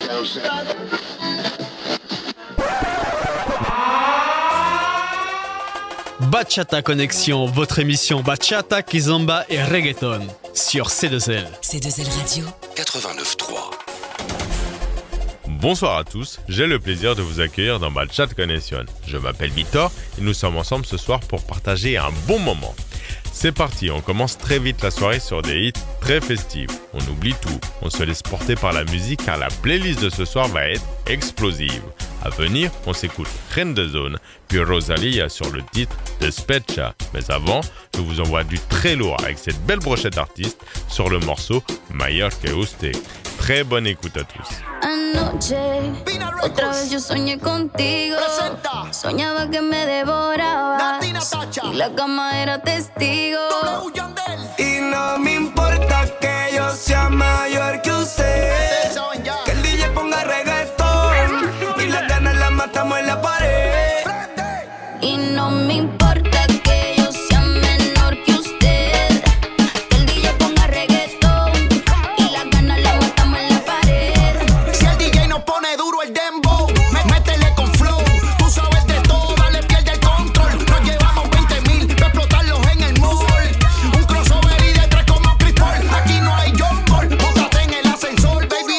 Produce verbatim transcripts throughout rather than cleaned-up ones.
Bachata Connexion, votre émission Bachata, Kizomba et Reggaeton sur C deux L. C deux L Radio quatre-vingt-neuf trois. Bonsoir à tous, j'ai le plaisir de vous accueillir dans Bachata Connexion. Je m'appelle Victor et nous sommes ensemble ce soir pour partager un bon moment. C'est parti, on commence très vite la soirée sur des hits très festifs. On oublie tout, on se laisse porter par la musique car la playlist de ce soir va être explosive. À venir, on s'écoute Reine de Zone, puis Rosalia sur le titre Despecha. Mais avant, je vous envoie du très lourd avec cette belle brochette artiste sur le morceau Mayor que Usted. Très bonne écoute à tous. Anoche, otra vez yo soñé contigo. Presenta. Soñaba que me devoraba y la cama era testigo. Y no me importa que yo sea mayor que usted, que el D J ponga reggaetón y las ganas las matamos en la pared. Y no me importa que yo sea menor que usted, que el D J ponga reggaetón y las ganas las matamos en la pared. Si el D J no pone duro el dembow, métele con flow. Tú sabes de todo, dale, pierde el control. Nos llevamos veinte mil para explotarlos en el mall. Un crossover y de tres como Chris Paul. Aquí no hay John Paul, bótate en el ascensor, baby.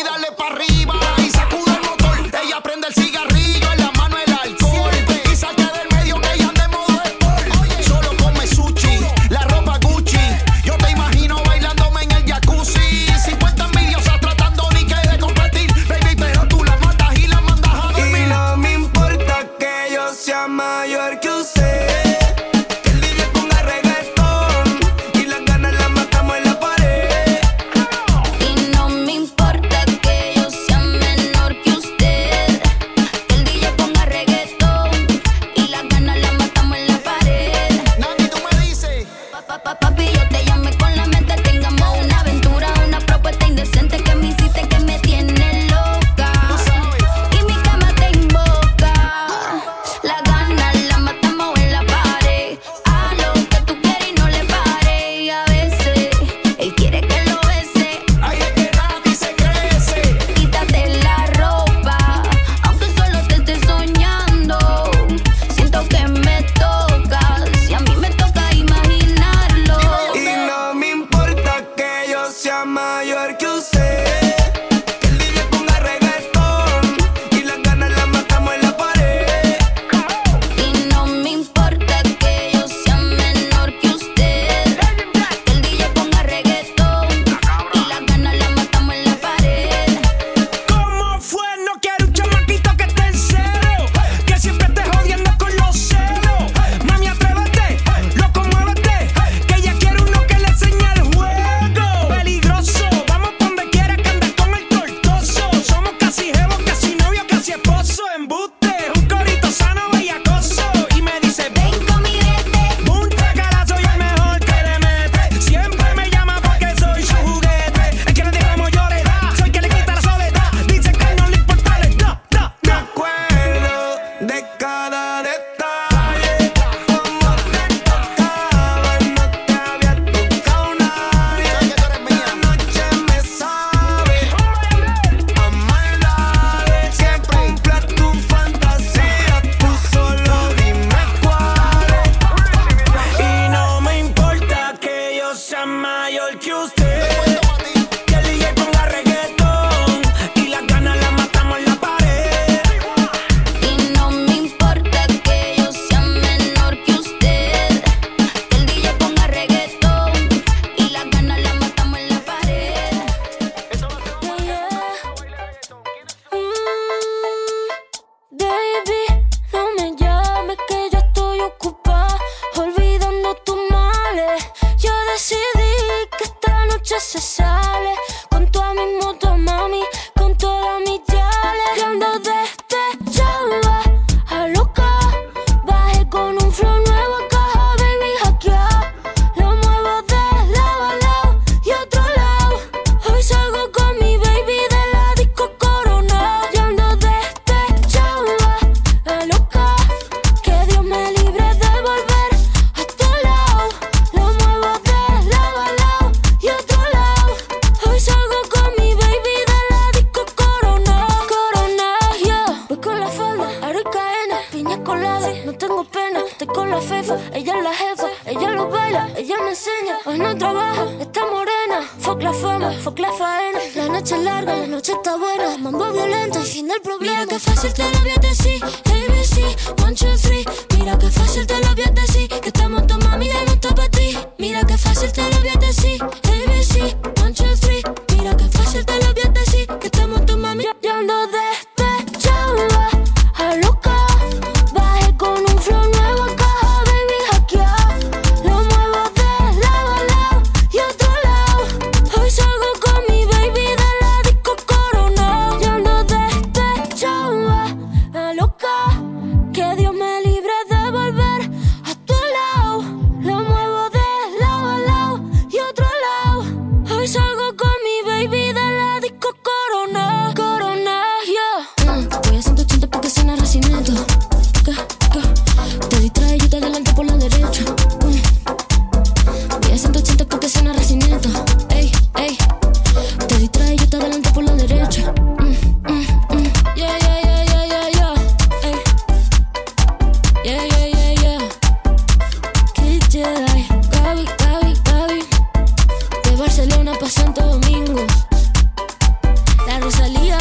buena, mambo violento, el fin del problema. Mira que fácil te lo voy a decir, A B C, one, two, three. Mira que fácil te lo voy a decir, que estamos tu mami ya no está para ti. Mira que fácil te lo voy a decir, A B C, one, two, three. Mira que fácil te lo voy a decir, que estamos tu mami. Yo ando despechada, a loca, bajé con un flow nuevo acá, baby, hackeado. Lo muevo de lado a lado y otro lado. Hoy salgo con mi baby de la disco Corona. Yo ando despechada, a loca, que Dios me libre de volver a tu lado. Lo muevo de lado a lado y otro lado. Hoy salgo con mi baby de la disco Corona. Corona, yeah. Mm, voy a ciento ochenta porque suena recinito. ¿Qué? ¿Qué? Te distrae, yo te adelanto por la derecha. Mm. Voy a ciento ochenta porque suena recinito. Ey, ey. Te distrae, yo te adelanto por la derecha. Mm, mm, mm. Yeah, yeah, yeah, yeah, yeah, yeah. Ey. Yeah, yeah, yeah, yeah. Kid Jedi, Gaby, Gaby, Gaby. De Barcelona pa' Santo Domingo. La Rosalía.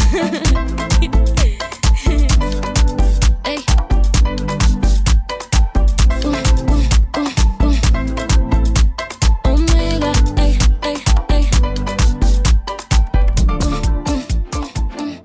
Ey. Uh, uh, uh, uh. Omega, ey, ey, ey. Uh, uh, uh, uh.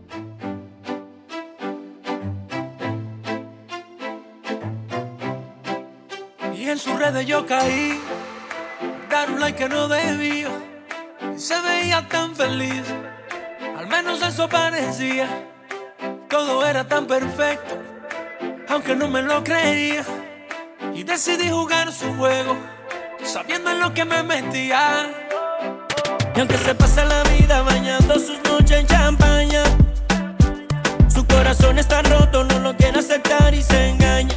Y en sus redes yo caí, dar un like que no debía. Y se veía tan feliz, al menos eso parecía. Todo era tan perfecto, aunque no me lo creía. Y decidí jugar su juego, sabiendo en lo que me metía. Y aunque se pasa la vida bañando sus noches en champaña, su corazón está roto, no lo quiere aceptar y se engaña.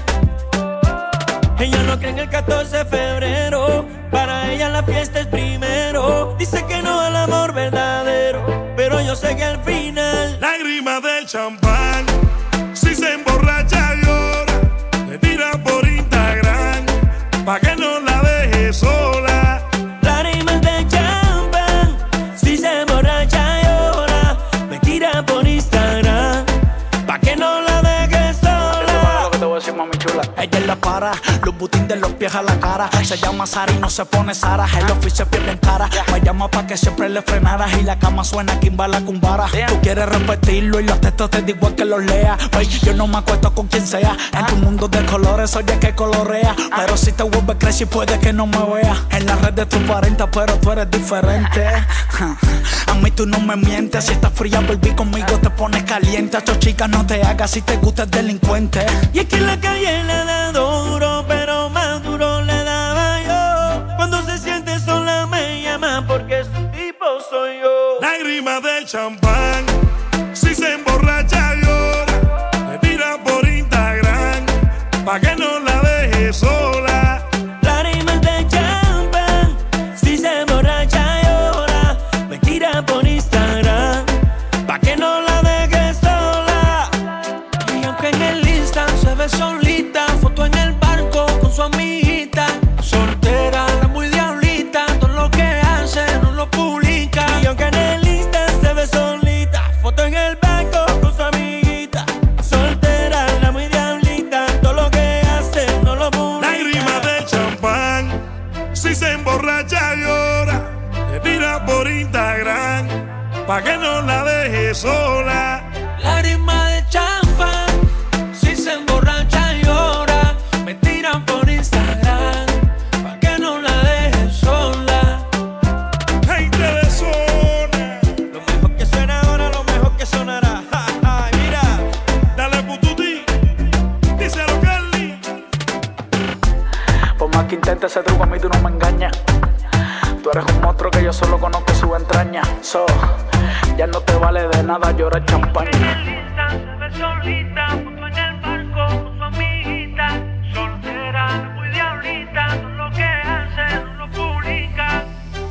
Ella no cree en el catorce de febrero, para ella la fiesta es primero. Dice que no al amor verdadero, pero yo sé que al final lágrimas de champán, si se emborracha llora, le tira por Instagram, pa' que no la deje sola. Lágrimas de champán, si se emborracha llora, me tira por Instagram, pa' que no la deje sola. Lo que te voy a decir, mami chula. Ella la para, los butines de los pies a la cara. Se llama Sara y no se pone Sara. El oficio es bien cara. Me llama pa' que siempre le frenaras. Y la cama suena Kimbala Kumbara. Tú quieres repetirlo y los textos te digo que los lea. Wey, yo no me acuesto con quien sea. En tu mundo de colores soy el que colorea. Pero si te vuelves crazy puede que no me vea. En las redes tú aparentas pero tú eres diferente. A mí tú no me mientes. Si estás fría baby conmigo te pones caliente. Esto chica no te hagas si te gusta el delincuente. Y es que en la calle le da duro, pero más duro le daba yo. Cuando se siente sola me llama porque su tipo soy yo. Lágrimas de champán, si se emborracha llora, le tira por Instagram, pa' que no la deje sola. Lágrimas de champán, si se emborracha llora, me tira por Instagram, pa' que no la deje sola. Y aunque en el Insta se ve solita, foto en el barco con su amiguita, soltera, la muy diablita, todo lo que hace no lo publica. Y aunque en el Insta se ve solita, foto en el barco con su amiguita, soltera, la muy diablita, todo lo que hace no lo publica. Lágrimas de champán, si se emborracha llora, le tira por Instagram, pa' que no la deje sola. Lágrimas de champán, si se emborracha llora, me tiran por Instagram, pa' que no la deje sola. Gente de zona, Lo mejor que suena ahora, lo mejor que sonará. Ja, ja, mira, dale pututi, díselo Carly. Por más que intentes ese truco a mí tú no me engañas. Tú eres un monstruo que yo solo conozco su entraña. So, ya no te vale de nada llorar champaña. Lista, se ve solita, foto en el barco con su amiguita, soltera, muy diablita, todo lo que hace no lo publica.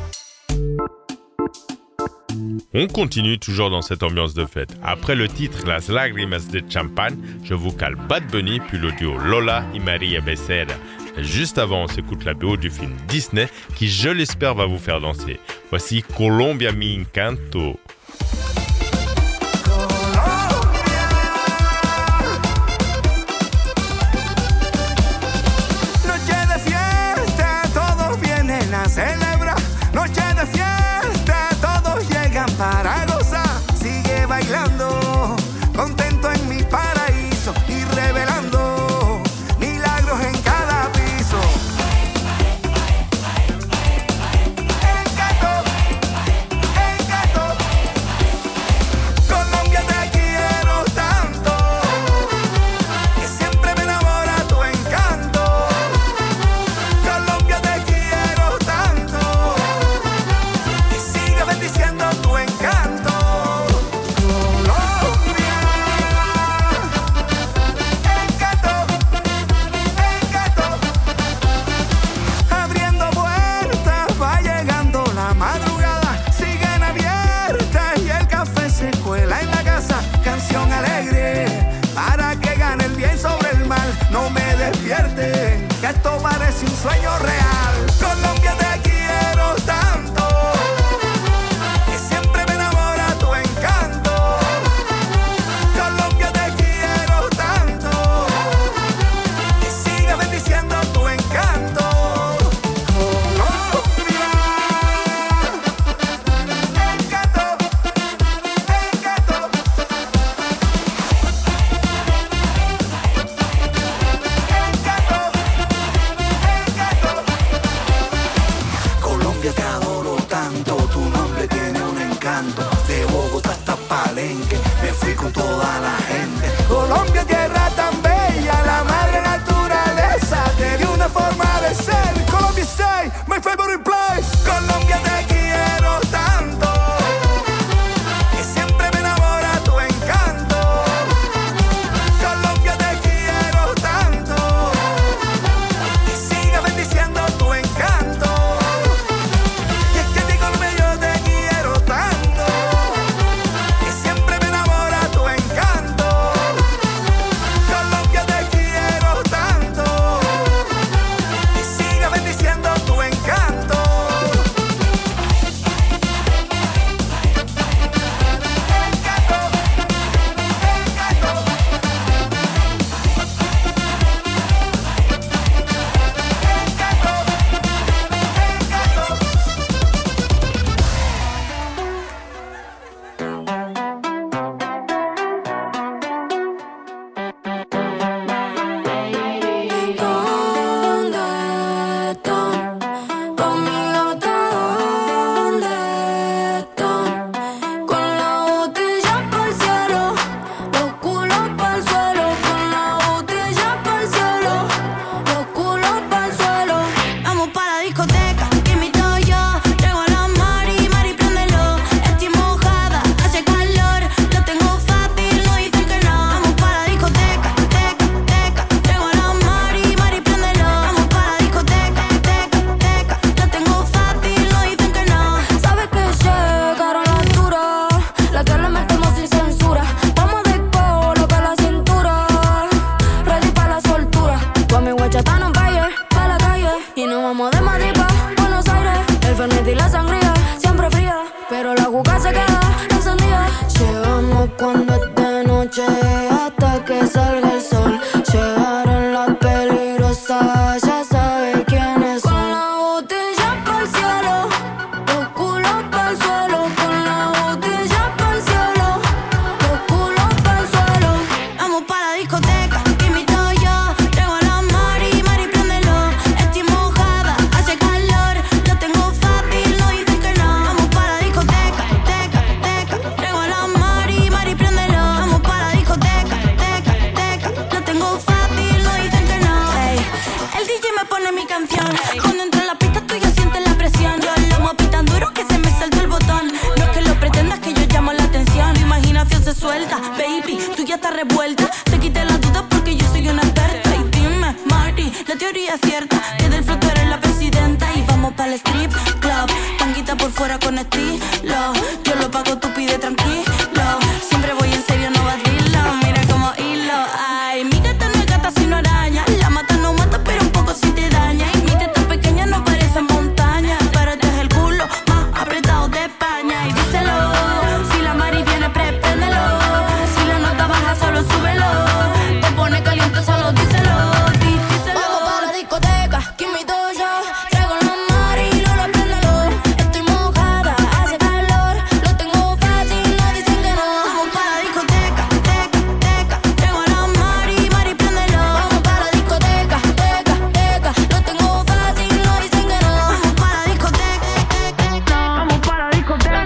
On continue toujours dans cette ambiance de fête. Après le titre Las Lágrimas de Champán, je vous cale Bad Bunny puis le duo Lola y María Becerra. Juste avant, on s'écoute la B O du film Disney qui, je l'espère, va vous faire danser. Voici Colombia mi encanto. sueño real. Colombia, te quiero tanto, que siempre me enamora tu encanto. Colombia, te quiero tanto, que siga bendiciendo tu encanto. Colombia, encanto, encanto. Colombia, te adoro tanto, tu nombre tiene un encanto. De Bogotá hasta Palenque, me fui con toda la gente. Colombia, tierra tan bella, la madre naturaleza te dio una forma de ser. Colombia, say, my favorite place. Colombia, te quiero tanto, que siempre me enamora tu encanto. Colombia, te quiero tanto, que siga bendiciendo tu encanto. Y es que a ti, Colombia, yo te quiero tanto, que siempre me enamora tu encanto. Colombia, te quiero tanto, que siga bendiciendo tu encanto. ¿Dónde están? Conmigo, ¿dónde están? Con la botella pa'l cielo, los culos pa'l suelo. Con la botella pa'l cielo, los culos pa'l suelo. Vamos pa' la discoteca, que invito yo. Traigo a la Mari, Mari, préndelo. Estoy mojada, hace calor. Lo tengo fácil, no dicen que no. Vamos pa' la discoteca, teca, teca. Traigo a la Mari, Mari, préndelo. Vamos pa' la discoteca, teca, teca. Lo tengo fácil, no dicen que no. Sabes que llegaron la altura, la que le metemos sin censura. Vamos de polo pa' la cintura, ready pa' la soltura. Con mi guachata no vaya pa' la calle y nos vamos de Madrid pa' Buenos Aires. El fernet y la sangría siempre fría, pero la juca se queda encendida. Llegamos cuando es de noche hasta que salga el sol. Llegaron las peligrosas, ya sabe quiénes son. Con la botella pa'l cielo, los culos pa'l suelo. Con la botella pa'l cielo, los culos pa'l suelo. Vamos pa' la discoteca, que invito yo. Traigo a la Mari, Mari, préndelo. Estoy mojada, hace calor. Lo tengo fácil, no dicen que no. Vamos pa' la discoteca, teca, teca. Traigo a la Mari, Mari, préndelo. Vamos pa' la discoteca, teca, teca. Lo tengo fácil, no dicen que no. Ey, el D J me pone mi canción. Cuando entro en la pista tú ya sientes la presión. Yo lo moví tan duro que se me saltó el botón. No es que lo pretendas, que yo llamo la atención. Tu imaginación se suelta, baby, tú ya estás revuelta. Te quité las dudas porque yo soy una experta. Y dime, Marty, la teoría es cierta, que del flow tú eres la presidenta. Y vamos para el strip club, tanguita por fuera con estilo. Yo lo pago, tú pide tranquilo. Siempre voy en serio, no vacilo. Mira como hilo. Ay, mi gata no es gata sino araña. La mata no mata, pero un poco sí te daña. Y mi teta pequeña no parece montaña, pero este es el culo más apretado de España. Y díselo, si la Mari viene, prepéndelo. Si la nota baja, solo súbelo. Te pone caliente, solo díselo, dí- díselo. Vamos pa' la discoteca, que invito yo. Traigo la Mari, Lola, préndelo. Estoy mojada, hace calor. Lo tengo fácil, no dicen que no. Vamos pa' la discoteca, teca, teca. Traigo a la Mari, Mari, préndelo. Vamos pa' la discoteca, teca, teca. Lo tengo fácil, no dicen que no. Vamos pa' la discoteca, vamos pa' la discoteca.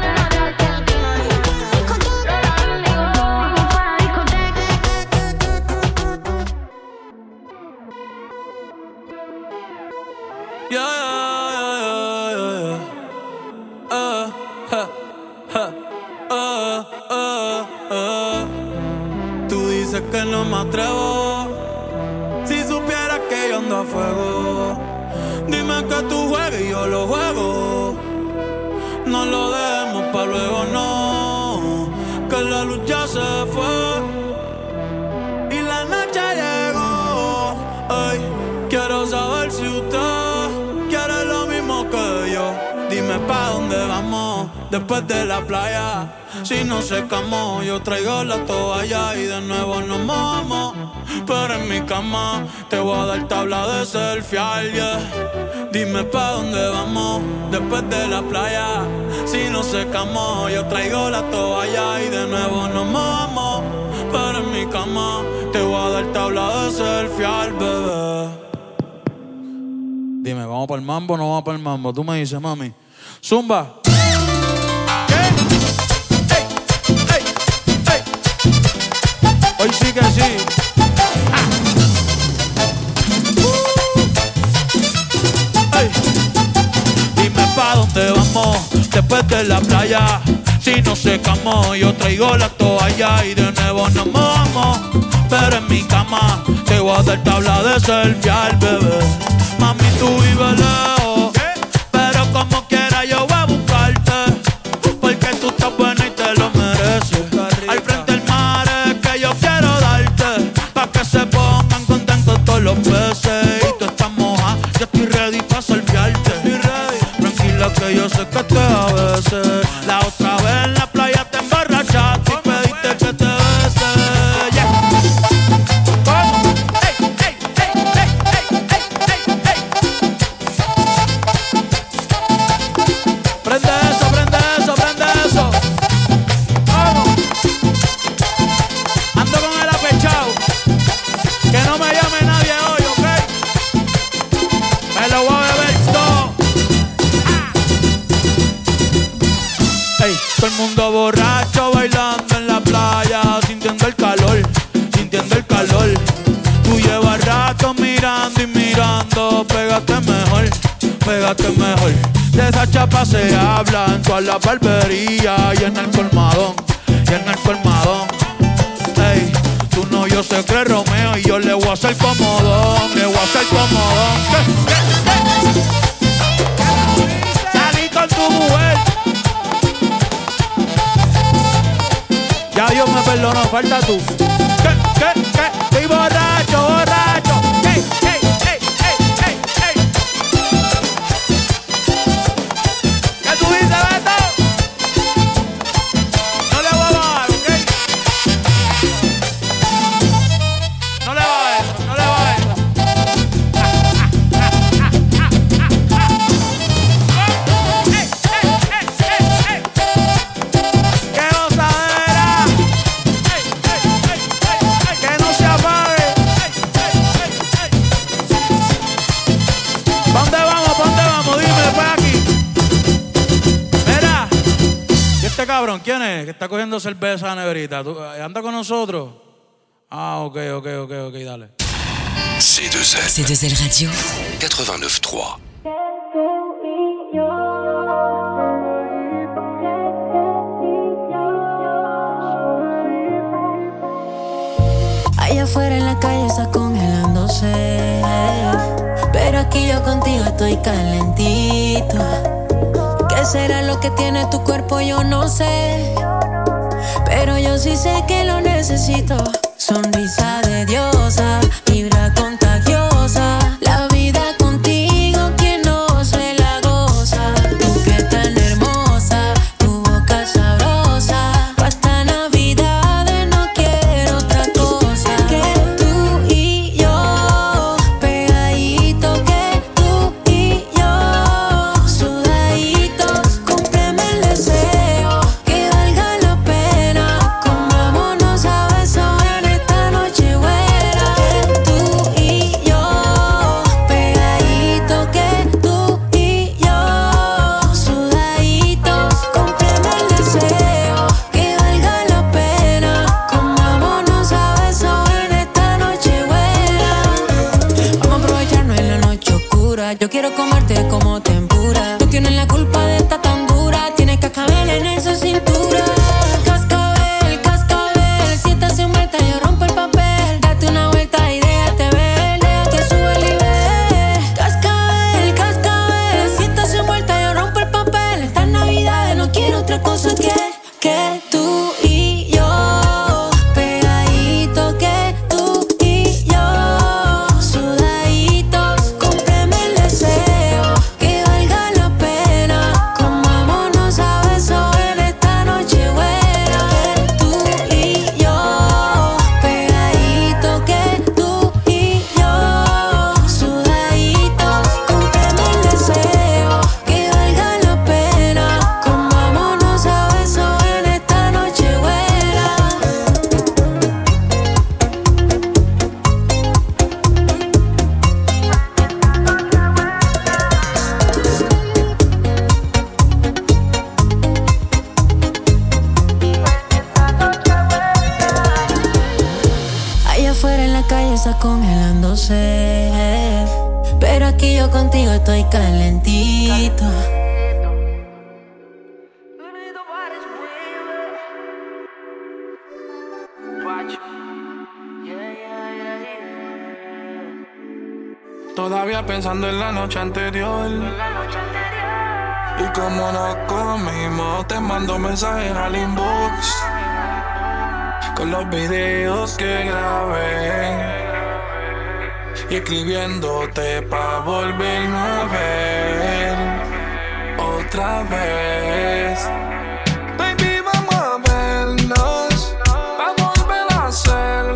Yeah, yeah, yeah, yeah. Uh, ha, ha, uh, uh, uh. Tú dices que no me atrevo. Si supieras que yo ando a fuego, dime que tú juegues y yo lo juego. No lo dejemos pa' luego, no, que la luz ya se fue y la noche llegó. Ay, quiero saber si usted después de la playa. Si no secamos, yo traigo la toalla y de nuevo nos mojamos. Pero en mi cama te voy a dar tabla de surfear, yeah. Dime pa' dónde vamos después de la playa. Si no secamos, yo traigo la toalla y de nuevo nos mojamos. Pero en mi cama te voy a dar tabla de surfear, bebé. Dime, ¿vamos para el mambo o no vamos para el mambo? Tú me dices, mami. Zumba. Hoy sí que sí. Ah. Uh. Dime pa' dónde vamos después de la playa. Si no secamos, yo traigo la toalla y de nuevo nos mojamos. Pero en mi cama te voy a dar tabla de surfear, bebé. Mami, tú vives lejos, pero como quiera yo voy a buscarte. Porque tú estás buena y te lo mereces. Al frente del mar es que yo quiero darte, pa' que se pongan contentos todos los peces. Y tú estás moja, yo estoy ready pa' surfearte. Tranquila que yo sé que te a veces. La otra vez en la playa te emborrachaste y pediste que te bese. Yeah. ¿Cómo? Ey, ey, ey, ey, ey, ey, ey, ey. Prende eso, prende eso, prende eso. ¿Cómo? Ando con el apechao. Que no me llame nadie hoy, ¿ok? Me lo voy a beber todo. Ey, todo el mundo borracho bailando en la playa, sintiendo el calor, sintiendo el calor. Tú llevas rato mirando y mirando, pégate mejor, pégate mejor. De esa chapa se habla en toda la barbería y en el colmadón, y en el colmadón. Ey, tú no, yo sé que es Romeo y yo le voy a hacer comodón, le voy a hacer comodón. ¿Qué? ¿Qué? ¿Qué? Salí con tu mujer. Ya Dios me perdonó, falta tú. ¿Qué? ¿Qué? ¿Qué? Estoy borracho, borracho. ¡Ey, ey, ey, ey, ey, ey! ¿Qué tú dices, Beto? No le voy a bajar, ¿ok? No le bajes, no le bajes. ¡Ey, ey, ey, ey, ey! ¡Qué gozadera! ¡Ey, ey, ey, ey, ey! ¡Que no se apague! ¡Ey, ey, ey, ey! ¿Pa' dónde vamos? ¿Pa' dónde vamos? Dime después aquí. Mira, ¿y este cabrón quién es? Que está cogiendo cerveza a la neverita. ¿Tú- ¿Anda con nosotros? Ah, ok, ok, ok, ok, dale. C deux L. C deux L Radio. quatre-vingt-neuf trois. Allá afuera en la calle está congelándose, pero aquí yo contigo estoy calentito. ¿Qué será lo que tiene tu cuerpo? Yo no sé, pero yo sí sé que lo necesito. Sonrisa de diosa, vibra contagiosa. La vida contigo, quien no se la goza. Tú que tan hermosa, tu boca sabrosa. Pa' esta Navidad no quiero otra cosa que tú y yo, pegadito, que tú y yo, sudaditos. Cúmpleme el deseo, que valga la pena. Comámonos a besos en esta noche buena. Que tú y yo, pegadito, que tú y yo, sudaditos. Cúmpleme el deseo, que valga la pena. Comámonos a besos en esta noche buena. Vamos a aprovecharnos en la noche oscura. Yo quiero comerte como tempura. Tú tienes la culpa de esta tan dura. Tienes cascabel en esa cintura. Cascabel, cascabel. Si estás en vuelta, yo rompo el papel. Date una vuelta y déjate ver. Deja que sube el nivel. Cascabel, cascabel. Si estás en vuelta, yo rompo el papel. Estas navidades no quiero otra cosa que, que tú y yo, pegadito, que tú y yo, sudaditos. Cúmpleme el deseo, brisa congelándose. Pero aquí yo contigo estoy calentito. Todavía pensando en la noche anterior y como nos comimos, te mando mensajes al inbox con los videos que grabé y escribiéndote pa' volverme a ver otra vez. Baby, vamos a vernos, pa' volver a hacerlo.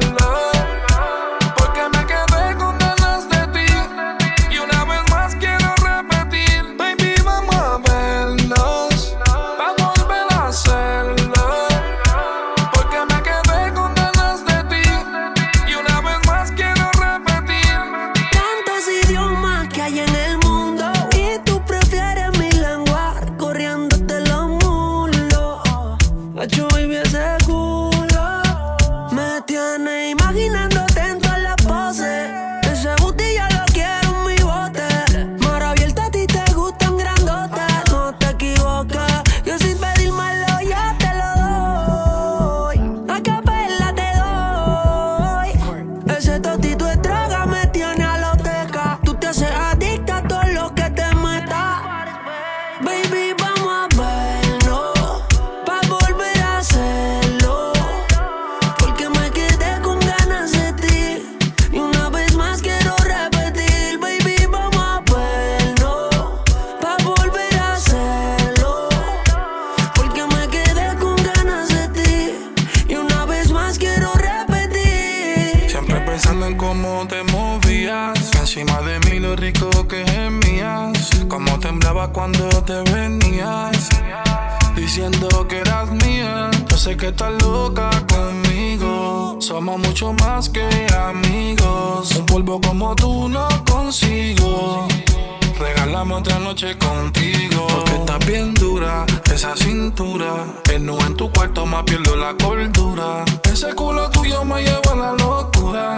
Cuando te venías diciendo que eras mía, yo sé que estás loca conmigo. Somos mucho más que amigos. Un polvo como tú no consigo. Regálame otra noche contigo. Porque estás bien dura, esa cintura. El nu en tu cuarto más pierdo la cordura. Ese culo tuyo me lleva a la locura.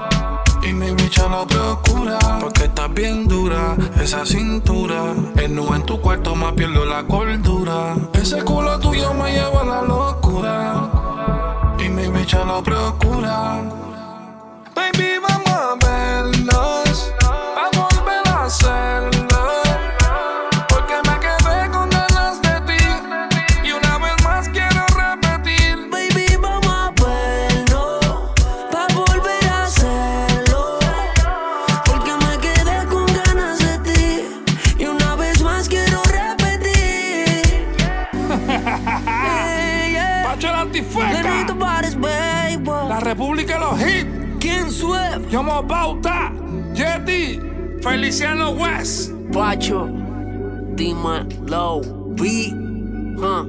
Y mi bicha lo procura. Porque estás bien dura, esa cintura. El nu en tu cuarto más pierdo la cordura. Ese culo tuyo me lleva a la locura. Y mi bicha lo procura. Baby, vamos a vernos, a volver a hacerlo. Porque me quedé con ganas de ti. Y una vez más quiero repetir. Baby, vamos a vernos, pa' volver a hacerlo. Porque me quedé con ganas de ti. Y una vez más quiero repetir. Hey, yeah. Pacho el antifueca. La República de los Hits. ¿Quién Swift? Yomo Bauta, Yeti, Feliciano West. Pacho, Dima Low, B, huh.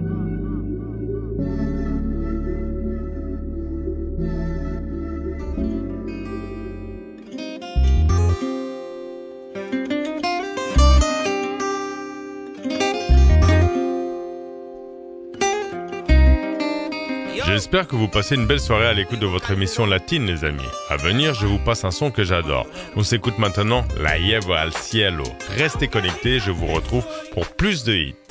J'espère que vous passez une belle soirée à l'écoute de votre émission latine, les amis. À venir, je vous passe un son que j'adore. On s'écoute maintenant La Llevo al Cielo. Restez connectés, je vous retrouve pour plus de hits.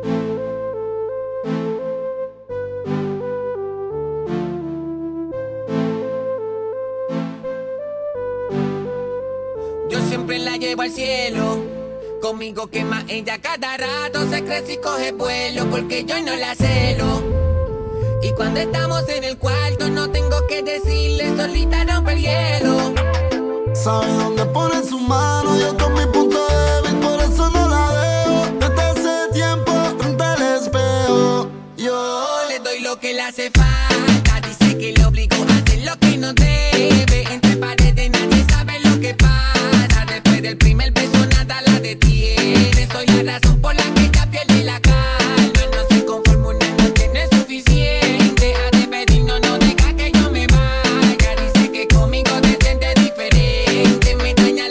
Yo siempre la llevo al cielo. Conmigo quema ella cada rato. Se crece y coge vuelo porque yo no la celo. Y cuando estamos en el cuarto no tengo que decirle, solita rompe el hielo. Sabe dónde pone su mano, yo con mi punto débil, por eso no la dejo. Desde hace tiempo frente al espejo, yo le doy lo que le hace falta. Dice que le obligo a hacer lo que no debe. Entre paredes nadie sabe lo que pasa. Después del primer beso nada la detiene. Soy la razón por la que ella pierde la calma. No se conforma una noche, no es suficiente. No deja que yo me vaya. Dice que conmigo te siente diferente. Me daña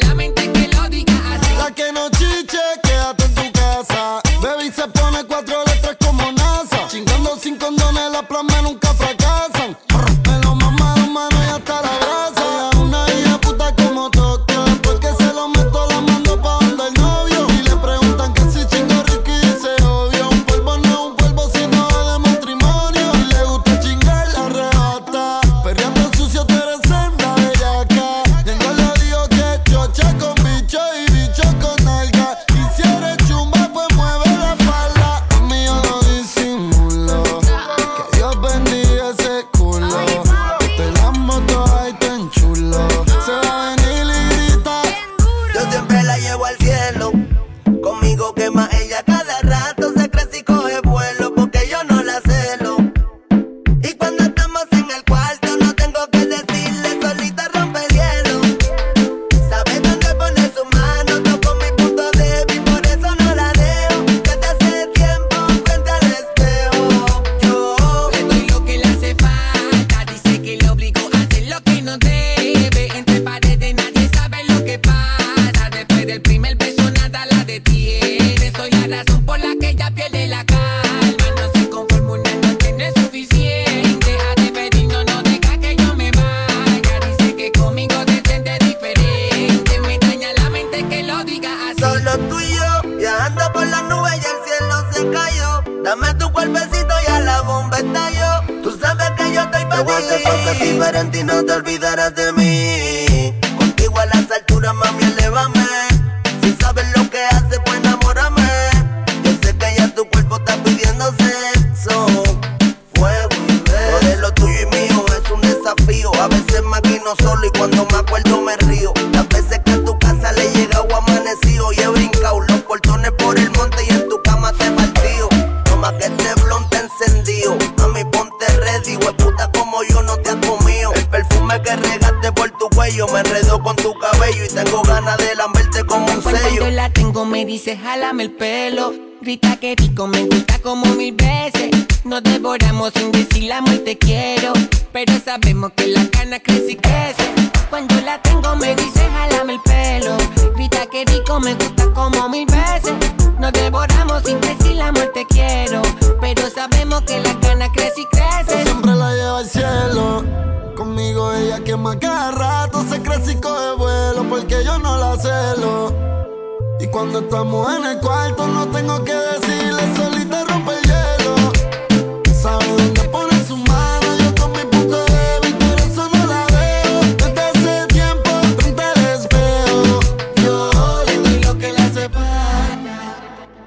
Vamos a ser diferentes y no te olvidarás de mí. Contigo a las alturas, mami, elévame. Si sabes lo que haces, pues enamórame. Yo sé que ya tu cuerpo está pidiendo sexo. Fuego y beso. Lo de lo tuyo y mío es un desafío. A veces maquino solo y cuando me acuerdo me río. Las veces que a tu casa le he llegado amanecido y he brincado los portones por el monte y en tu cama te partido. Toma que este blon te encendido. Mami, ponte ready, hueputa como yo no te has comido. El perfume que regaste por tu cuello me enredó con tu cabello y tengo ganas de lamberte como un sello. Cuando la tengo me dice jálame el pelo. Grita que rico, me gusta como mil veces. Nos devoramos sin decir la muerte quiero. Pero sabemos que la cana crece y crece. Cuando la tengo me dice jálame el pelo. Grita que rico, me gusta como mil veces. Nos devoramos sin decir la muerte quiero. Pero sabemos que la cana crece y crece. Yo siempre la llevo al cielo. Conmigo ella quema cada rato. Se crece y coge vuelo porque yo no la celo. Y cuando estamos en el cuarto no tengo que decirle, solita rompe el hielo. Sabe dónde pone su mano, yo con mi punto débil, por eso no la veo. Desde hace tiempo frente al espejo, yo le doy lo que le hace falta.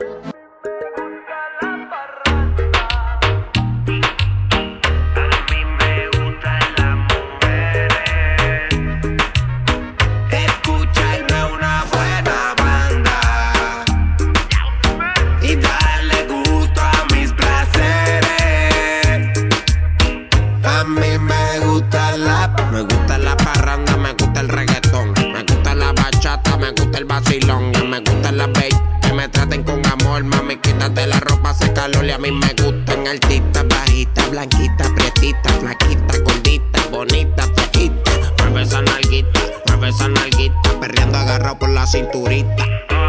Escucharme una buena banda y darle gusto a mis placeres. A mí me gusta la, me gusta la parranda, me gusta el reggaetón, me gusta la bachata, me gusta el vacilón, y me gusta la bass, que me traten con amor, mami, quítate la ropa, hace calor y a mí me gustan altitas, bajitas, blanquitas, prietitas, flaquitas, gorditas, bonitas, feitas. Mueve esa nalguita, mueve esa nalguita, perreando agarrado por la cinturita.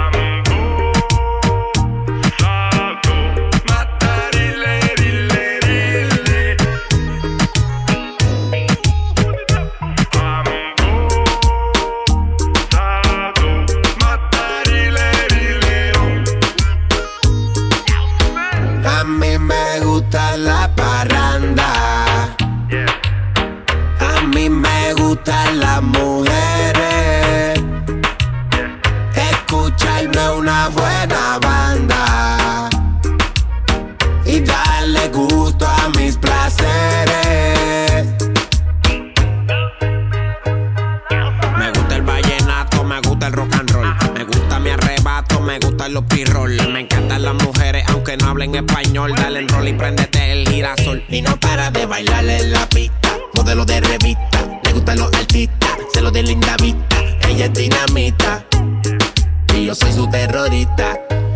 A mí me gusta la parranda, a mí me gustan las mujeres, escucharme una buena banda y darle gusto a mis placeres. Me gusta el vallenato, me gusta el rock and roll, me gusta mi arrebato, me gustan los pirroll. Me encantan las mujeres aunque no hablen español. Dale el rol y préndete el girasol. Y no para de bailar en la pista, modelo de revista, le gustan los artistas, se lo de linda vista. Ella es dinamita y yo soy su terrorista.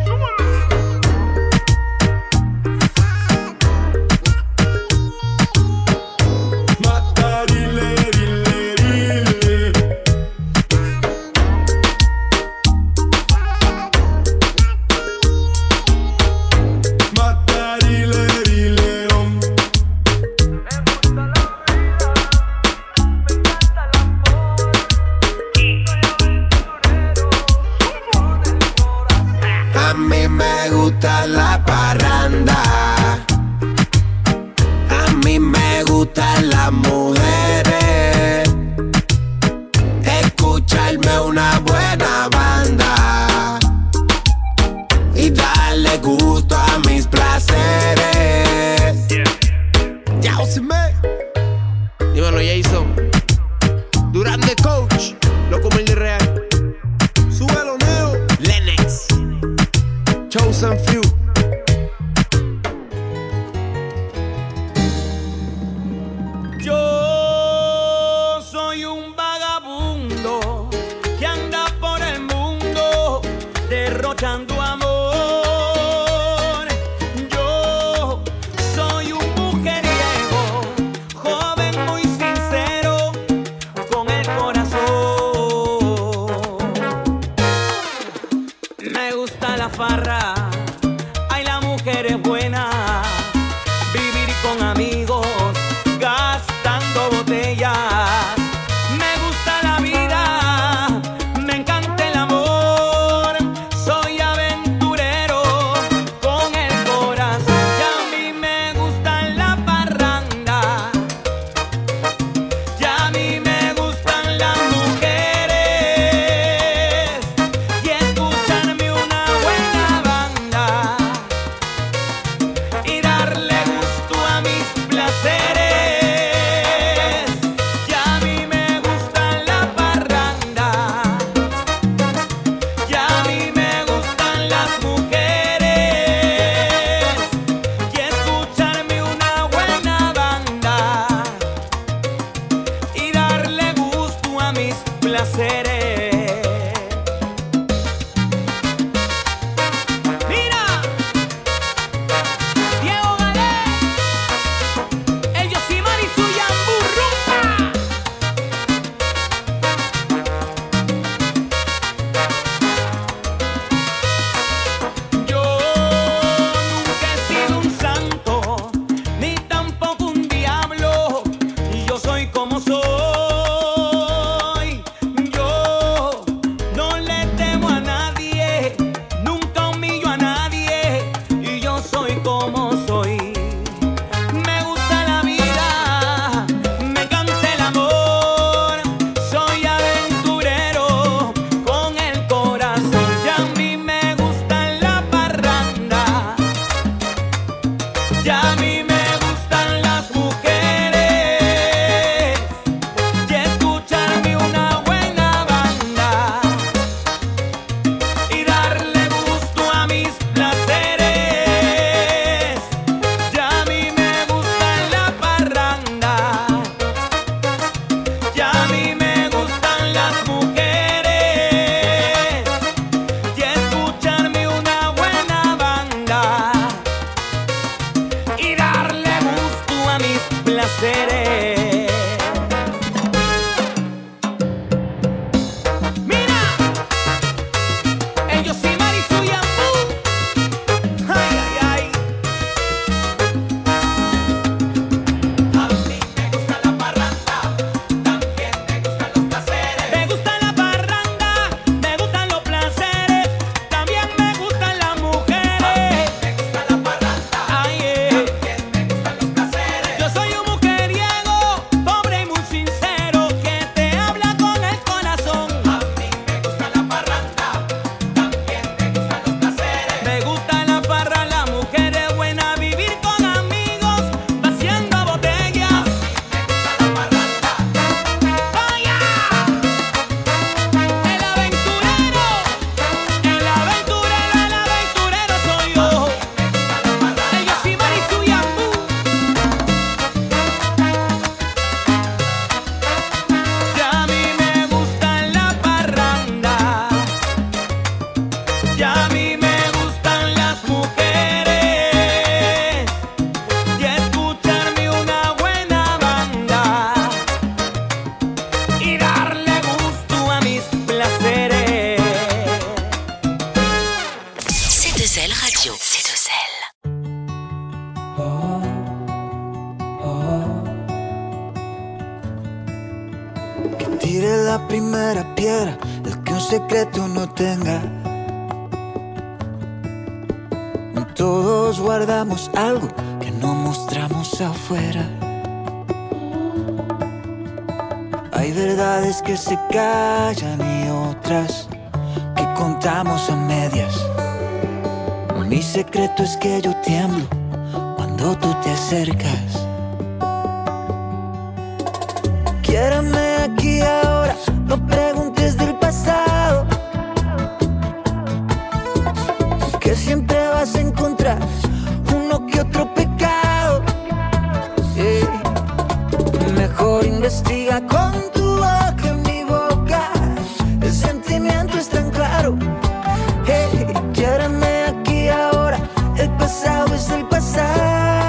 A mí me gusta la parranda, a mí me gustan las mujeres, escucharme una buena banda y darle gusto a mis placeres. Ya, Osime. Dímelo, Jason. Durán de Coach, loco mil de real. Súbelo, Neo. Lennox. Chosen Few. Yo soy un vagabundo que anda por el mundo derrochando amor. Yo soy un mujeriego, joven muy sincero, con el corazón. Me gusta la farra, ay, la mujer es buena, vivir con amigos, gastando botellas. Me gusta la vida, me encanta el amor, soy aventurero con el corazón. Y a mí me gusta la parranda, mis placeres. Tire la primera piedra, el que un secreto no tenga. Todos guardamos algo que no mostramos afuera. Hay verdades que se callan y otras que contamos a medias. Mi secreto es que yo tiemblo cuando tú te acercas. Quiérame aquí ahora, no preguntes del pasado, que siempre vas a encontrar uno que otro pecado. Yeah. Mejor investiga con tu boca en mi boca, el sentimiento es tan claro. Hey, quiérame aquí ahora, el pasado es el pasado.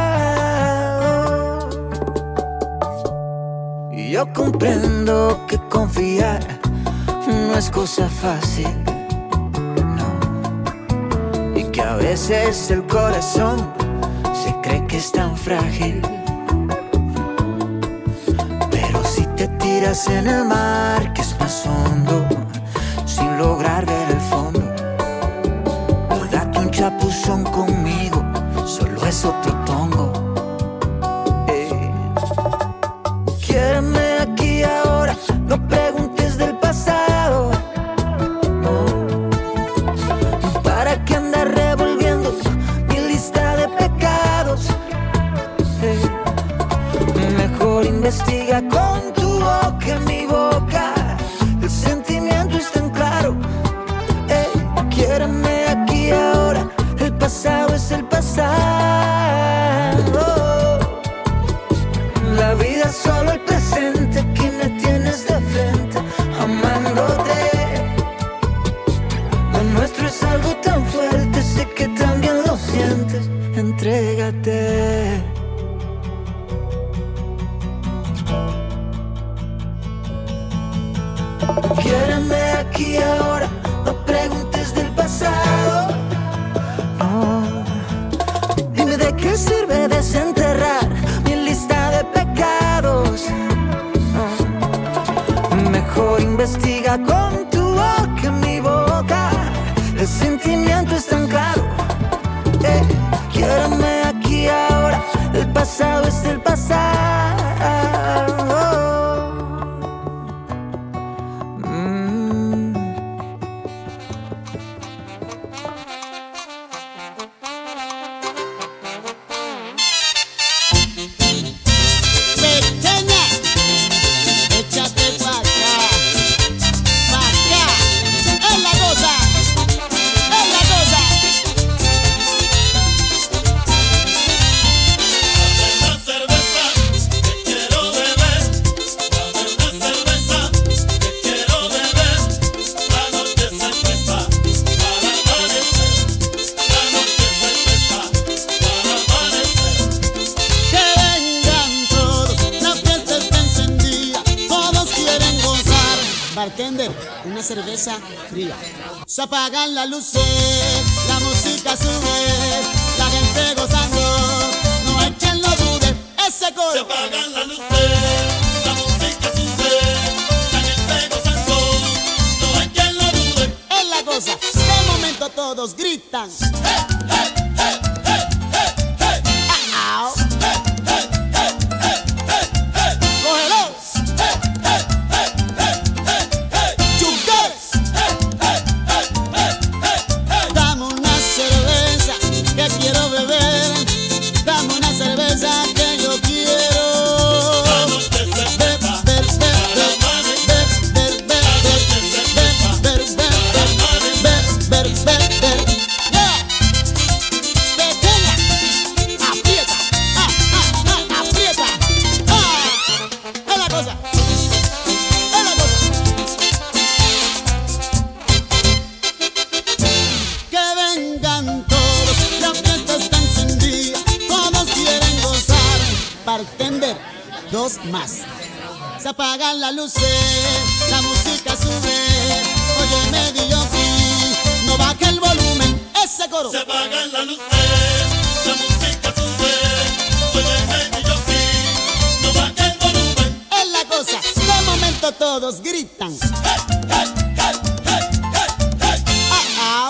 Y yo comprendo que confiar no es cosa fácil, no. Y que a veces el corazón se cree que es tan frágil. Pero si te tiras en el mar que es más hondo, sin lograr ver el fondo, date un chapuzón conmigo, solo es otro tongo. Eh. Quiérame aquí ahora, no preguntes del pasado, no. ¿Para qué andar revolviendo mi lista de pecados? Eh. Mejor investiga con tu boca en mi boca, el sentimiento es tan claro. Eh. Quiérame aquí ahora, el pasado es el pasado. La vida es solo el presente, aquí me tienes de frente. aquí y ahora, no preguntes del pasado. No. Dime de qué sirve desenterrar mi lista de pecados. No. Mejor investiga con tu boca en mi boca el sentimiento estancado. Eh, quiérame aquí y ahora, el pasado es el pasado. Bartender, una cerveza fría. Se apagan las luces, la música sube, la gente gozando, no hay quien lo dude, ese coro. Se apagan las luces, la música sube, la gente gozando, no hay quien lo dude. Es la cosa, de momento todos gritan. Hey, hey, hey, hey, hey, hey, hey. Ah, oh. Hey, hey, hey, hey, hey, hey, hey. Cógelo. Quiero beber, dame una cerveza que yo quiero. Beber, beber, beber, beber, beber, beber, beber, beber. Pequeña, aprieta, ah, ah, ah, aprieta. Ah, es la cosa, es la cosa. Que vengan todos. La fiesta está encendida, todos quieren gozar. Bartender, dos más. Se apagan las luces, la música sube. Óyeme, D J, no baje el volumen, ese coro. Se apagan las luces, la música sube. Óyeme, D J, no baje el volumen. Es la cosa, de momento todos gritan. Hey, hey, hey, hey, hey, hey. Ah, ah.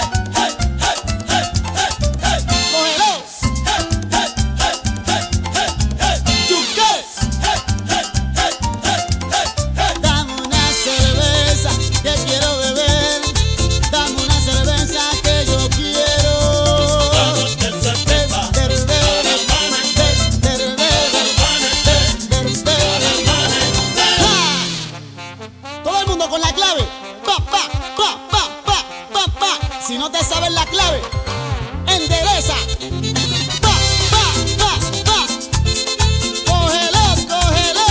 Si no te sabes la clave, endereza. Pa, pa, pa, pa. Cógelo, cógelo.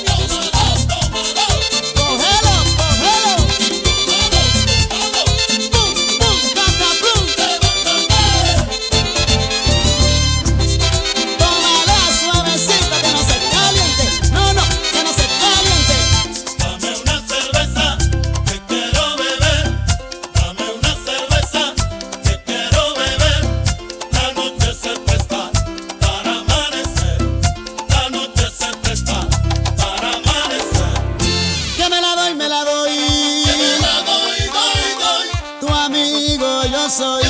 Cógelo, cógelo. Pum, pum, cata, pum. Tómala suavecita, que no se caliente. No, no, que no se caliente. Dame una cerveza, que quiero beber. Dame una cerveza. Yo soy,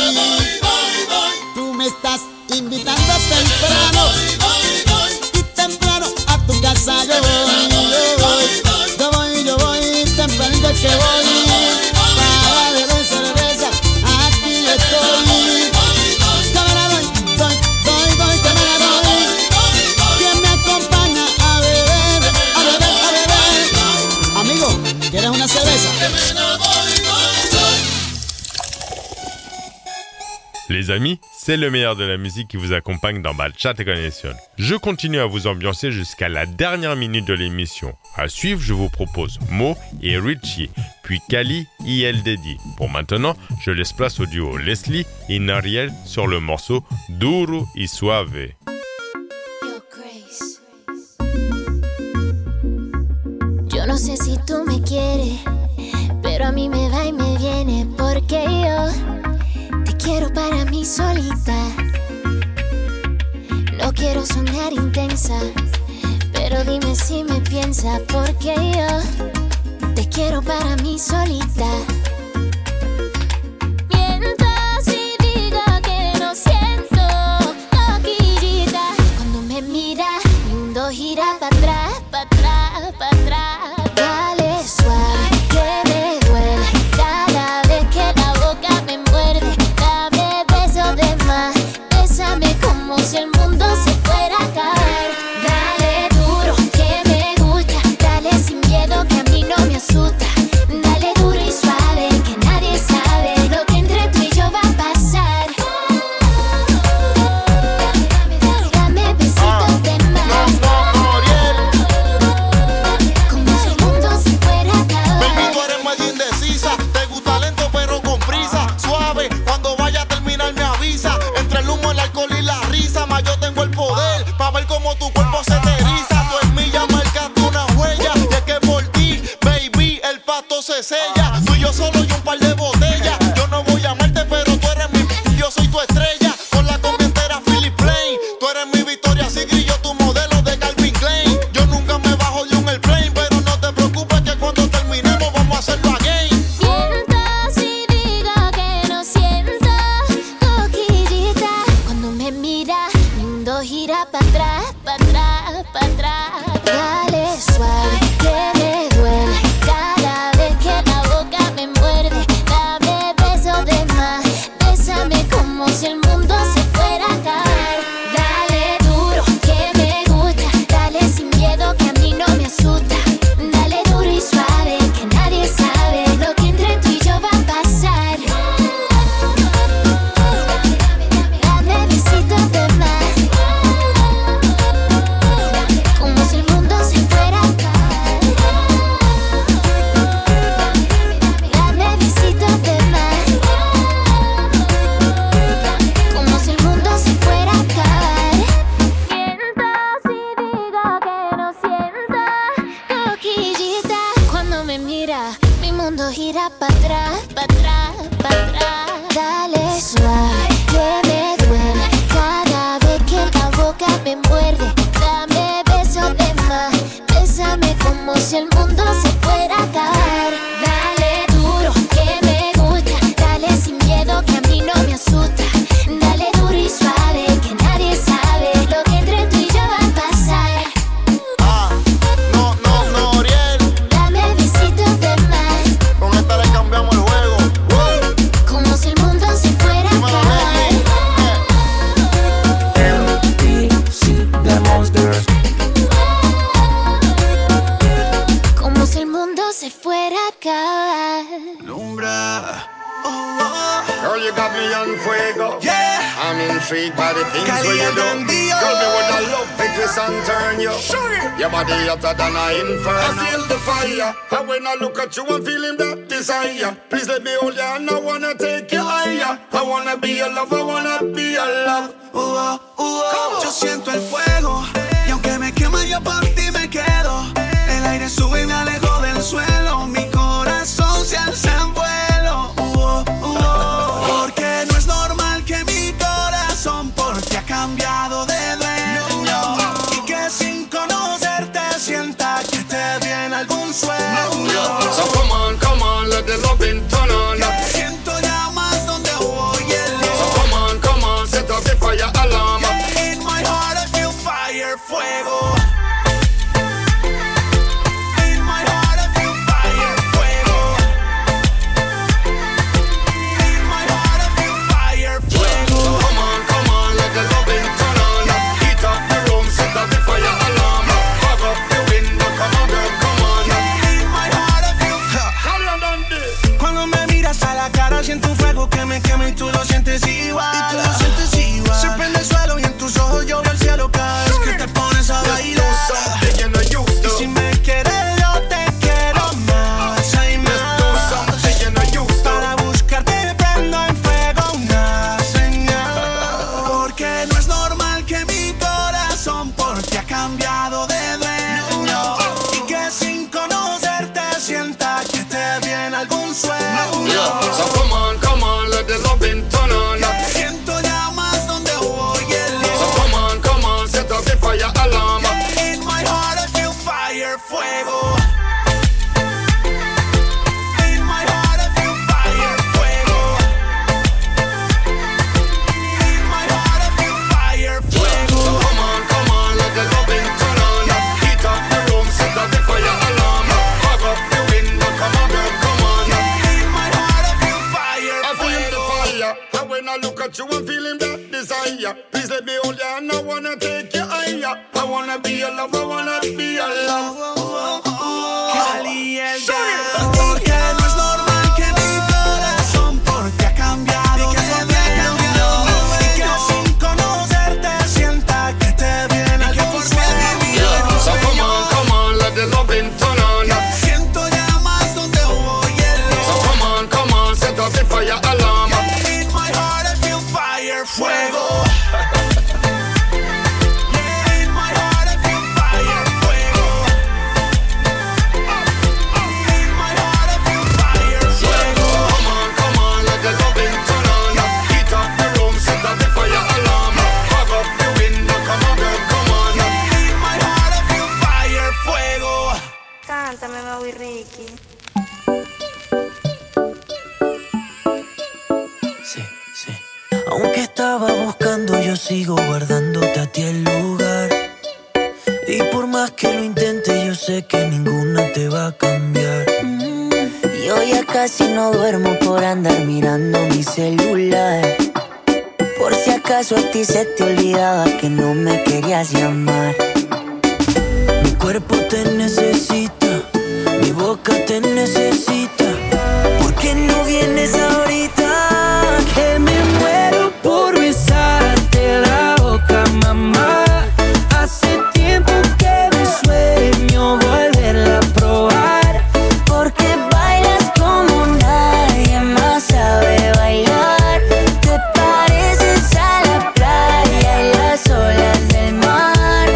tú me estás invitando temprano y temprano a tu casa yo voy, yo voy, yo voy, yo voy, tempranito que voy para beber cerveza, aquí estoy, que me la doy, doy, doy, doy, que me la doy, ¿quién me acompaña a beber, a beber, a beber? Amigo, ¿quieres una cerveza? Les amis, c'est le meilleur de la musique qui vous accompagne dans Bachata Connection. Je continue à vous ambiancer jusqu'à la dernière minute de l'émission. À suivre, je vous propose Mo et Richie, puis Kali et El Dedi. Pour maintenant, je laisse place au duo Leslie et Nariel sur le morceau Duro y Suave. Yo no sé si tú me quieres, pero pero a mí me va y me viene porque yo te quiero para mí solita. No quiero sonar intensa, pero dime si me piensa porque yo te quiero para mí solita. Mientras y diga que no siento loquillita. Cuando me mira, mi mundo gira para atrás, para atrás, para atrás. Dale suave, que me duele cada vez que la boca me muerde. Dame besos de más, bésame como si el mundo se fuera a caer. Dale duro, que me gusta, dale sin miedo que a mí no me asusta. Dale duro y suave, que nadie sabe lo que entre tú y yo va a pasar. Dame besitos de más, como si el mundo se fuera a acabar. Baby, tú eres medio indecisa, te gusta lento pero con prisa. Suave, cuando vaya a terminar me avisa. Entre el humo, el alcohol y la risa, más yo tengo el poder pa' ver cómo tu cuerpo se te eriza. Tú en mí ya marcaste una huella, y es que por ti, baby, el pasto se sella. Tú y yo solo y un par de botellas. Yo no voy a amarte, pero tú eres mi, yo soy tu estrella. Con la combi entera Philip Plain, tú eres mi Victoria Secret y yo tu modelo de Calvin Klein. Yo nunca me bajo de un airplane, pero no te preocupes que cuando terminemos vamos a hacerlo again. Mientras y diga que no siento coquillita. Cuando me mira, mi mundo gira para atrás, para atrás, para atrás. Dale suave, que me duele cada vez que la boca me muerde. Dame besos de más, bésame como si el mundo se fuera a caer. Dale duro, que me gusta, dale sin miedo que a mí no me asusta. Dale duro y suave, que nadie sabe lo que entre tú y yo va a pasar. Dame besitos de más, como si el mundo se fuera a caer. Dame besitos de más, como si el mundo se fuera a caer. Mientras y diga que no sienta coquillita. Cuando me mira, mi mundo gira para atrás, para atrás, para atrás. Dale suave, que me duele cada vez que la boca me muerde. Dame besos de más, bésame como si el mundo se fuera a acabar. Dale duro, que me gusta, dale sin miedo que a mí no me asusta. Dale duro y suave, que nadie sabe lo que entre tú y yo va a pasar. Ah, no, no, no, Oriel, Dame besitos de más, con esta le cambiamos el juego. Woo. como si el mundo se fuera a Dímelo, acabar. Como si el mundo se fuera a acabar. Girl, you got me on fuego. Yeah. I'm intrigued by the things where you do. Caliente, Girl, me would love to twist and turn you. Your body hotter than an inferno. I feel the fire. And when I look at you, I'm feeling that desire. Please let me hold you and I wanna take you higher. I wanna be your love, I wanna be your love. Uh, uh, uh, yo siento el fuego y aunque me quema yo por ti me quedo. El aire sube y me alejo del suelo. Mi corazón se alza en vuelo. Uh, uh, uh, porque no es normal que mi corazón por ti ha cambiado de dueño. Y que sin conocerte sienta que te viene algún sueño. So come on, come on, let the loving turn on. Yeah, siento llamas donde voy el So come on, come on, set up the fire alarm. yeah, in my heart I feel fire, fuego. In my heart I feel fire, fuego. In my heart I feel fire, fuego. So come on, come on, let the loving turn on. Heat up the room, set up the fire alarm. Fog up the window, come on girl, come on. In my heart I feel fire, I feel the fuego. fire, and when I look at you I'm feeling that desire. Please let me hold you and I wanna take you higher. I wanna be your love, I wanna be your love. Cali el porque no es normal que mi corazón por ti ha cambiado de cambiado y que sin conocerte sienta que te viene algún sueño. So come on, come on, let the loving turn on. Siento ya más donde hubo hielo. So come on, come on, set up the fire alarm. In my heart I feel fire, fuego. In my heart I feel fire, fuego. In my heart I feel fire, fuego. Come on, come on, let the loving turn on. Heat up the room, set up the fire alarm. Fog up the window, come on girl, come on. In my heart I feel fire, fuego. Cántame, Mau y Ricky. Sí, sí. Aunque estaba buscando, yo sigo guardándote a ti el lugar. Y por más que lo intente, yo sé que ninguna te va a cambiar. Yo ya casi no duermo por andar mirando mi celular. Por si acaso a ti se te olvidaba que no me querías llamar. Mi cuerpo te necesita, mi boca te necesita. ¿Por qué no vienes ahorita? Que me muero por besarte la boca, mamá. Hace tiempo que me sueño volverla a probar. Porque bailas como nadie más sabe bailar. Te pareces a la playa y las olas del mar.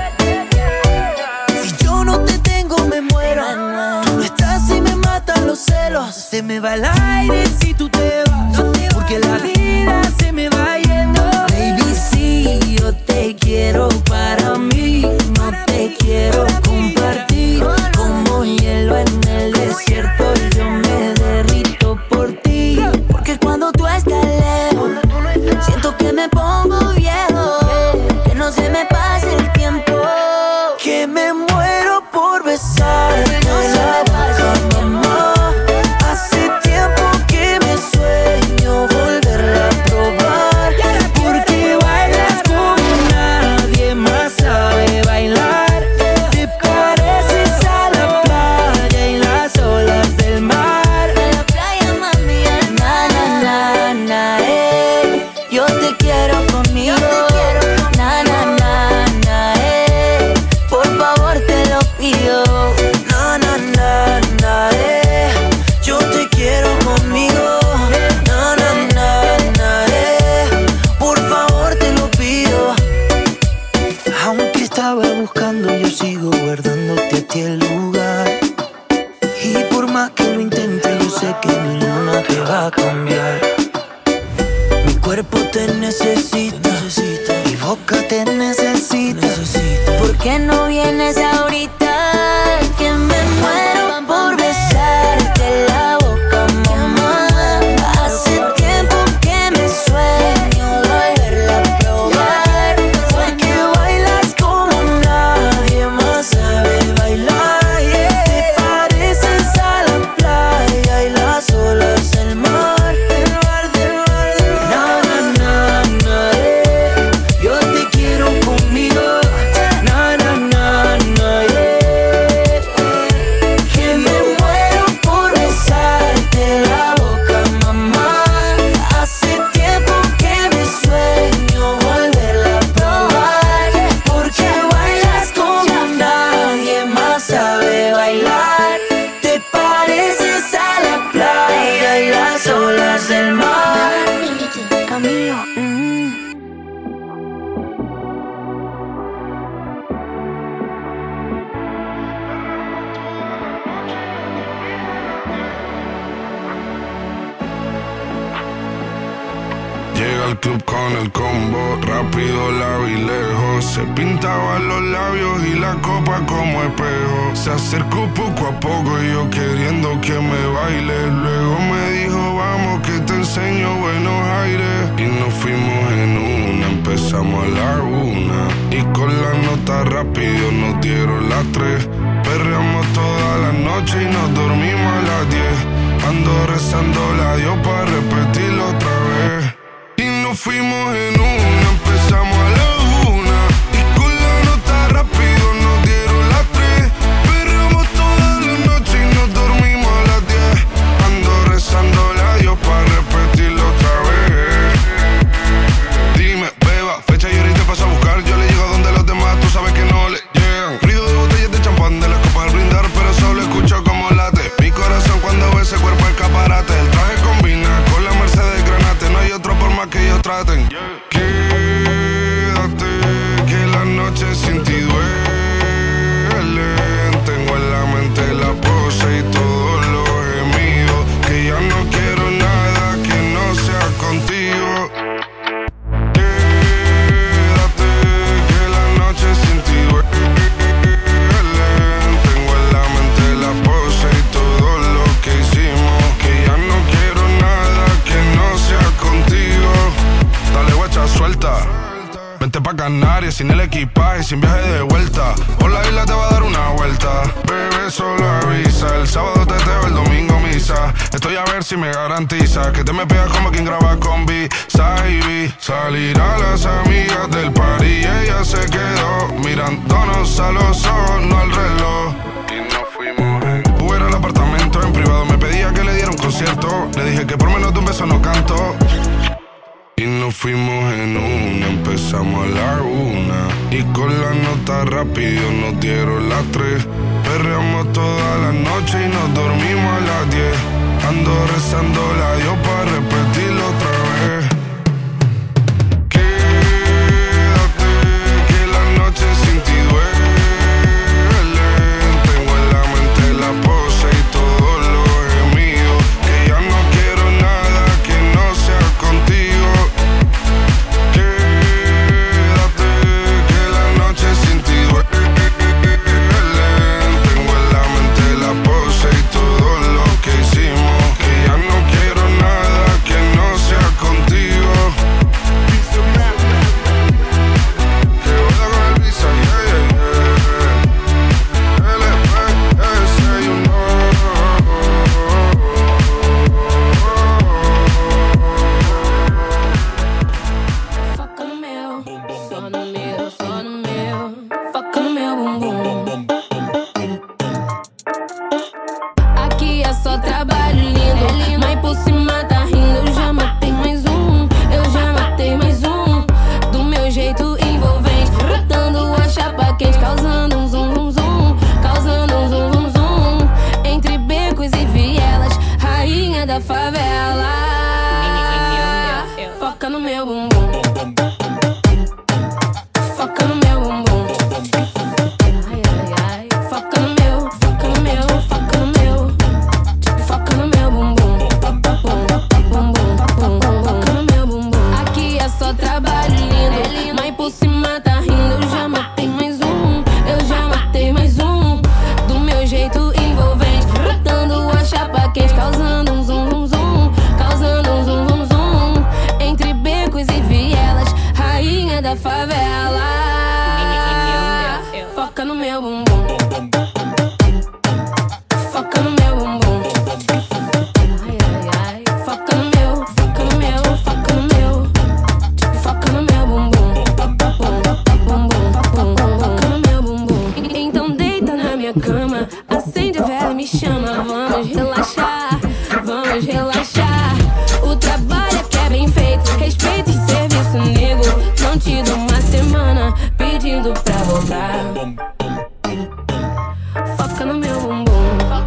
Si yo no te tengo me muero. Tú no estás y me matan los celos. Se me va el aire si tú te vas, porque la vida se me va yendo. Baby, si yo te quiero para mí, no te quiero compartir. Como hielo en el desierto yo me derrito por ti. Porque cuando tú estás lejos, siento que me pongo viejo. Que no se me pase el tiempo. Que me muero por besarte no se la me pase boca, el tiempo. mamá. Hace tiempo que me sueño volverla a probar. Porque bailas como nadie más sabe bailar. Te pareces a la playa y las olas del mar. En la playa, mami, na, na, na, na, eh. Yo te quiero conmigo. Na, na, na, na, eh. Por favor te lo pido. Na, na, na, na, eh. Yo te quiero conmigo. Na, na, na, na, eh. Por favor te lo pido. Aunque estaba buscando, yo sigo guardándote a ti el lugar. Y por más que lo intente, yo sé que ninguna te va a cambiar. Mi cuerpo te necesita, mi boca te necesita. ¿Por qué no vienes ahorita? Que me muero por besarte la boca, mamá. Hace tiempo que me sueño volverla a probar. Porque bailas como nadie más sabe bailar. Te pareces a la playa y las olas del mar. Na, na, na, na, eh. Yo te quiero conmigo. Na, na, na, na, eh. Que me muero por besarte la boca, mamá. Hace tiempo que me sueño volverla a probar. Porque bailas como nadie más sabe bailar. Te pareces a la playa y las olas del mar. Camilo, Llega llega al club con el combo, rápido la vi lejos. Se pintaba los labios y la copa como espejo. Se acercó poco a poco y yo queriendo que me baile. Luego me dijo vamos que te enseño buenos aires. Y nos fuimos en una, empezamos a la una. Y con la nota rápido nos dieron las tres. Perreamos toda la noche y nos dormimos a las diez. Ando rezando la Dios para repetirlo otra vez. Y nos fuimos en una, empezamos a la una. Y con la nota rápido nos dieron las tres. Perreamos toda la noche y nos dormimos a las diez. Ando rezando la Dios para repetirlo otra vez. Dime, beba, fecha y ahorita paso a buscar. Yo le llego donde los demás, tú sabes que no le llegan. Ruido de botellas de champán, de las copas al brindar, pero solo escucho como late mi corazón cuando ve ese cuerpo escaparate. El traje combina con la Mercedes Granate. No hay otro por más que ellos traten. Quédate, que la noche sin ti duele. Tengo en la mente la pose y todos los gemidos. Que ya no quiero nada que no sea contigo. Quédate, que la noche sin ti duele. Tengo en la mente la pose y todo lo que hicimos. Que ya no quiero nada que no sea contigo. Dale guacha, suelta. Vente pa' Canarias sin el equipaje, sin viaje de vuelta. Por la isla te va a dar una vuelta. Bebé, solo avisa. El sábado teteo, el domingo misa. Estoy a ver si me garantiza que te me pegas como quien graba con B. Saibi. Salir a las amigas del party y ella se quedó mirándonos a los ojos, no al reloj. Y nos fuimos en Uber al apartamento en privado. Me pedía que le diera un concierto. Le dije que por menos de un beso no canto. Y nos fuimos en una, empezamos a la una. Y con la nota rápido nos dieron las tres. Perreamos toda la noche y nos dormimos a las diez. Ando rezando la Dios para repetirlo otra vez. Quédate, que la noche sin ti duele. Tengo en la mente la pose y todos los gemidos. Que ya no quiero nada que no sea contigo. Quédate, que la noche sin ti duele. Tengo en la mente la pose y todo lo que hicimos. Que ya no quiero nada que no sea contigo. Que vuela con el visa, yeah, yeah, yeah. L P S, you know. Foca no meu, só no meu, só no meu. Foca no meu bumbum. Aqui é só trabalho lindo, mas por cima tá rindo. Eu já matei mais um, eu já matei mais um. Do meu jeito envolvente, botando a chapa quente, causando um zum zum zum, causando um zum zum zum. Entre becos e vielas, rainha da favela. Foca no meu bumbum. Foca no meu bumbum. Ai, ai, ai. Foca no meu, foca no meu, foca no meu. Foca no meu bumbum. Bumbum, bumbum, foca no meu bumbum. Aqui é só trabalho lindo, mas por cima tá rindo. Eu já matei mais um, eu já matei mais um. Do meu jeito envolvente, botando a chapa quente, causando um zum zum zum, causando um zum zum zum. Entre becos e vielas, rainha da favela. Foca no meu bumbum. Foca no meu bumbum. Ai, ai, ai. Foca no meu, foca no meu, foca no meu. Foca no meu bumbum. Bumbum, bumbum, foca no meu bumbum. Então deita na minha cama, acende a vela e me chama. Vamos relaxar, vamos relaxar. O trabalho aqui é bem feito, respeito e serviço, nego. Não te dou uma semana pedindo pra voltar. Foca no meu bumbum.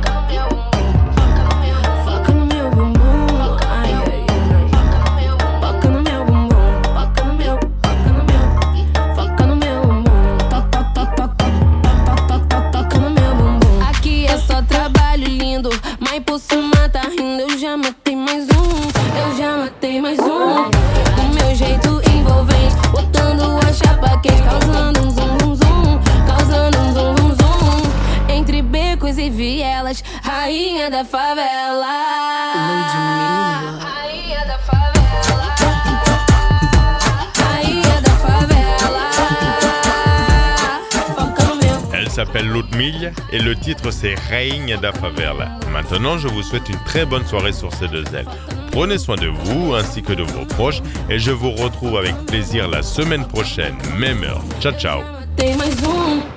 Foca no meu bumbum. Ai, ai, ai. Foca no meu bumbum. Foca no meu, foca no meu. Foca no meu bumbum. Toca, toca, toca, toca, toca no meu bumbum. Aqui é só trabalho lindo, mas por cima tá rindo. Eu já matei e vielas, rainha da favela. Rainha da favela. Rainha da favela. Foca no meu. Elle s'appelle Ludmilla et le titre c'est Rainha da Favela. Maintenant, je vous souhaite une très bonne soirée sur ces deux ailes. Prenez soin de vous ainsi que de vos proches et je vous retrouve avec plaisir la semaine prochaine, même heure. Ciao, ciao. Tem mais um.